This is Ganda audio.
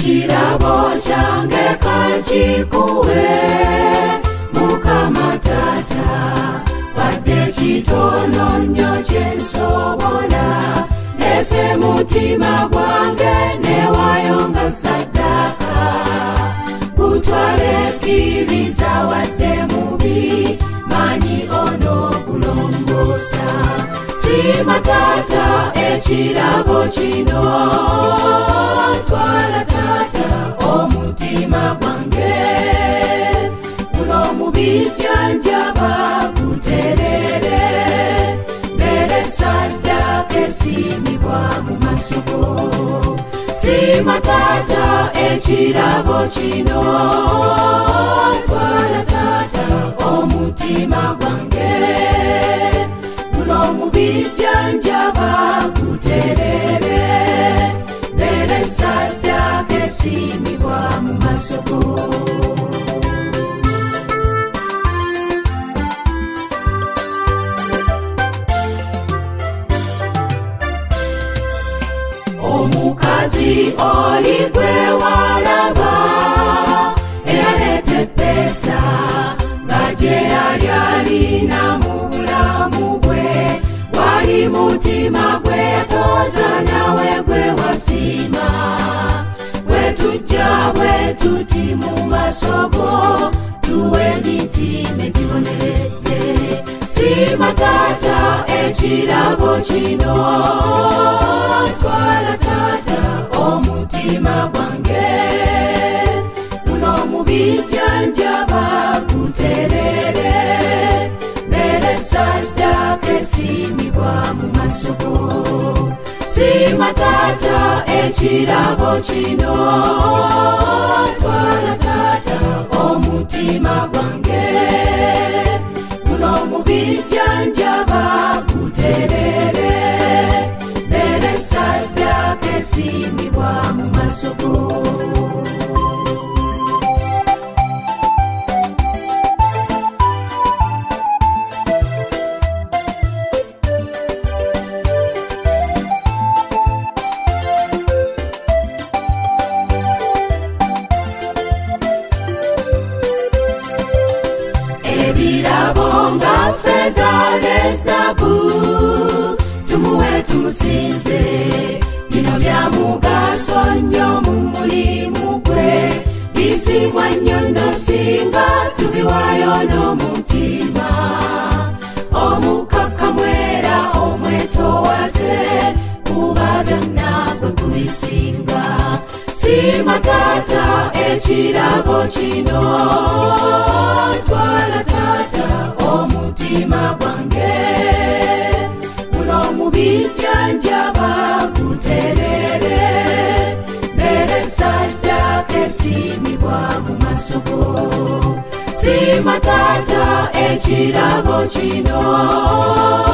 ekirabo kyange kankikuwe Mukama Taata wadde kitono nnyo kyensobola nese mutima gwange newayonga saddaaka gutwale kkiriza wadde mubi manyi onokulongoosa Sima Taata ekirabo kino twala Taata omutima gwange guno mubijjanjaba guterere mbere saddaaka esimibwa mu maaso go Sima Taata ekirabo kino twala Taata omutima gwange guno mubijjanjaba guterere mbere saddaaka esimibwa mu maaso go Omukazi oli gwe walaba eyaleta eppeesa nga gye yali alina mu bulamu bwe wali mutima gwe yatooza nawe gwe wasiima bwe tujja bwe tuti mu maaso go tuwe emitima egiboneredde Sima Taata ekirabo kino twala Taata omutima gwange guno mubijjanjaba guterere mbere saddaaka esimibwa mu maaso go Sima Taata ekirabo kino twala Taata omutima gwange guno mubijjanjaba guterere mbere saddaaka esimibwa mu maaso go Ebirabo nga ffeeza ne zaabu tumuwe tumusinze bino bya mugaso nnyo mu mulimu gwe bisimwa nnyo nno singa tubiwaayo n'omutima omukakkamu era omwetoowaze kuba byonna gwe kubisinga Sima Taata ekirabo kino twala Taata omutima gwange guno mubijjanjaba guterere mbere saddaaka esimibwa mu maaso go Sima Taata ekirabo kino